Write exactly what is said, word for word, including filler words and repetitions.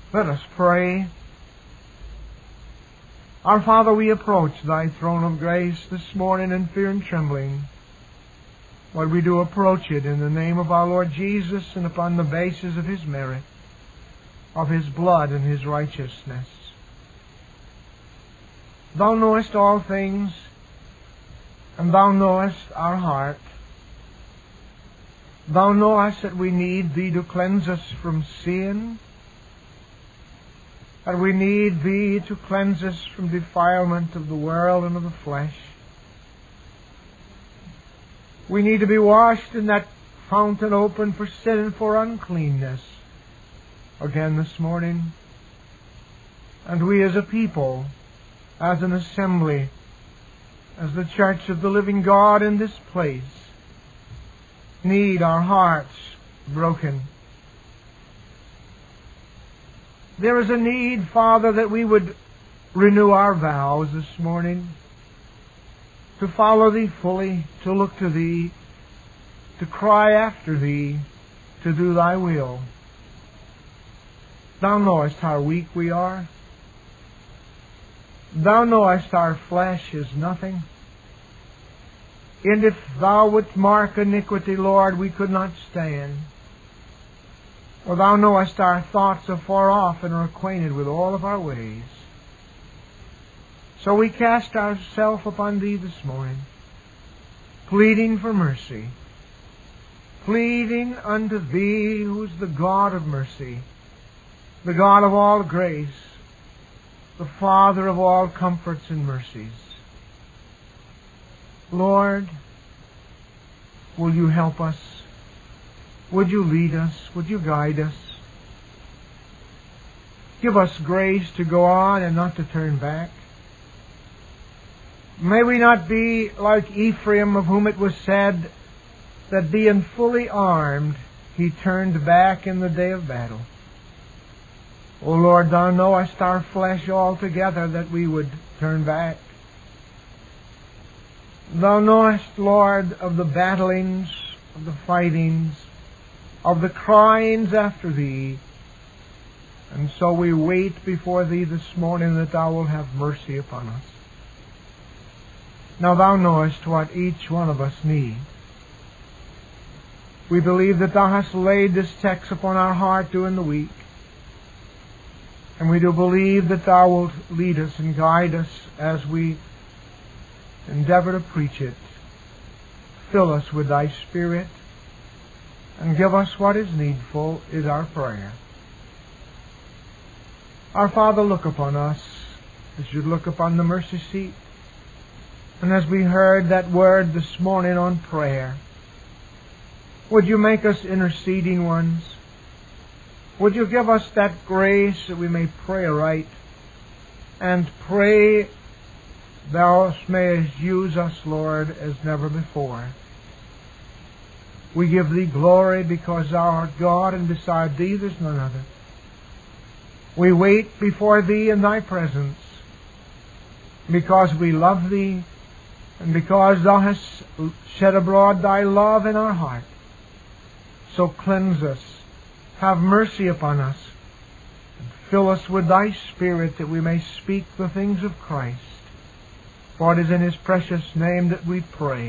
Let us pray. Our Father, we approach Thy throne of grace this morning in fear and trembling. Lord, we do approach it in the name of our Lord Jesus and upon the basis of His merit, of His blood and His righteousness. Thou knowest all things, and Thou knowest our heart. Thou knowest that we need Thee to cleanse us from sin, that we need Thee to cleanse us from defilement of the world and of the flesh. We need to be washed in that fountain open for sin and for uncleanness again this morning. And we as a people, as an assembly, as the church of the living God in this place, need our hearts broken. There is a need, Father, that we would renew our vows this morning, to follow Thee fully, to look to Thee, to cry after Thee, to do Thy will. Thou knowest how weak we are. Thou knowest our flesh is nothing. And if Thou wouldst mark iniquity, Lord, we could not stand. For Thou knowest our thoughts afar off and are acquainted with all of our ways. So we cast ourselves upon Thee this morning, pleading for mercy, pleading unto Thee who is the God of mercy, the God of all grace, the Father of all comforts and mercies. Lord, will You help us? Would You lead us? Would You guide us? Give us grace to go on and not to turn back. May we not be like Ephraim, of whom it was said that being fully armed, he turned back in the day of battle. O Lord, Thou knowest our flesh altogether, that we would turn back. Thou knowest, Lord, of the battlings, of the fightings, of the cryings after Thee. And so we wait before Thee this morning that Thou wilt have mercy upon us. Now Thou knowest what each one of us needs. We believe that Thou hast laid this text upon our heart during the week. And we do believe that Thou wilt lead us and guide us as we endeavor to preach it. Fill us with Thy Spirit and give us what is needful, is our prayer. Our Father, look upon us as You look upon the mercy seat. And as we heard that word this morning on prayer, would You make us interceding ones? Would You give us that grace that we may pray aright and pray Thou mayest use us, Lord, as never before. We give Thee glory because Thou art God, and beside Thee there's none other. We wait before Thee in Thy presence because we love Thee and because Thou hast shed abroad Thy love in our heart. So cleanse us, have mercy upon us, and fill us with Thy Spirit that we may speak the things of Christ. For it is in His precious name that we pray.